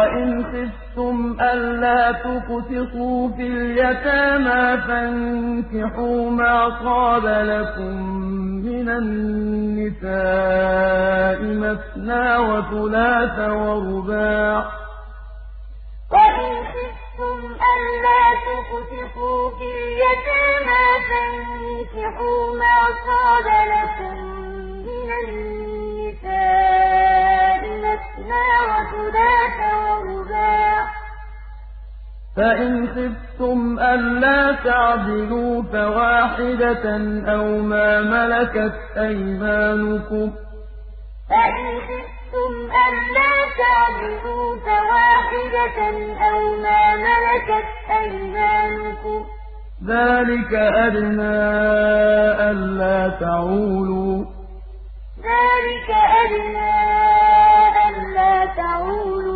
وَإِنْ خِفْتُمْ أَلَّا تُقْسِطُوا فِي الْيَتَامَىٰ فَانكِحُوا مَا طَابَ لَكُم مِّنَ النِّسَاءِ مَثْنَىٰ وَثُلَاثَ وَرُبَاعَ ۖ وَإِنْ خِفْتُمْ أَلَّا تُقْسِطُوا فِي الْيَتَامَىٰ فَانكِحُوا مَا طَابَ لَكُم مِّنَ النِّسَاءِ مَثْنَىٰ وَثُلَاثَ وَرُبَاعَ ۖ فَإِنْ خِفْتُمْ أَلَّا تَعْدِلُوا فَوَاحِدَةً أَوْ مَا مَلَكَتْ أَيْمَانُكُمْ ۚ فَإِنْ خِفْتُمْ أَلَّا تَعْدِلُوا فَوَاحِدَةً أَوْ مَا مَلَكَتْ أَيْمَانُكُمْ ۚ ذَٰلِكَ أَدْنَىٰ أَلَّا تَعُولُوا.